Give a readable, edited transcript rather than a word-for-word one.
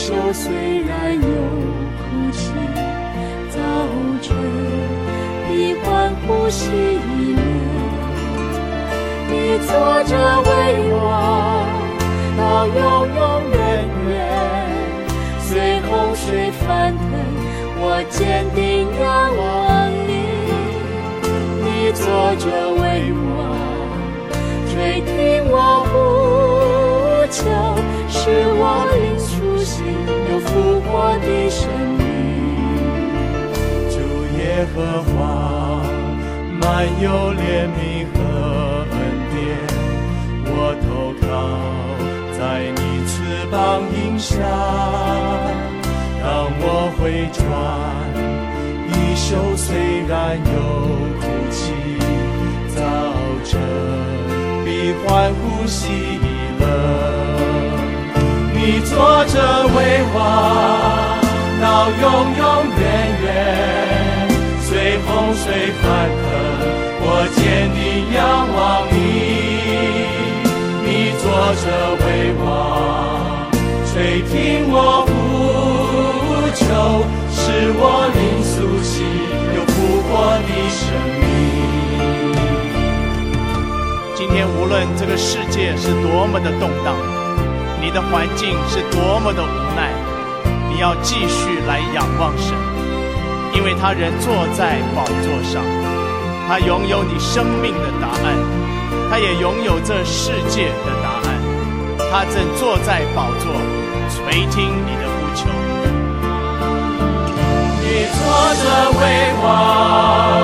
袖虽然有哭泣，早晨必欢呼喜乐。你坐着为王，到永永远远。随洪水翻腾，我坚定仰望你。你坐着为王，垂听我呼求，使我灵苏醒，有复活的生命。 主耶和华满有怜悯和恩典，我投靠在你翅膀荫下。当我回转，衣袖虽然有哭泣，早晨必欢呼喜乐。你坐着为王，到永永远远。随洪水翻腾，我坚定仰望你。你坐着为王，垂听我呼求，使我灵苏醒，有复活的生命。 今天无论这个世界是多么的动荡，你的环境是多么的无奈，你要继续来仰望神，因为他人坐在宝座上，他拥有你生命的答案，他也拥有这世界的答案，他正坐在宝座，垂听你的呼求。 你坐着为王，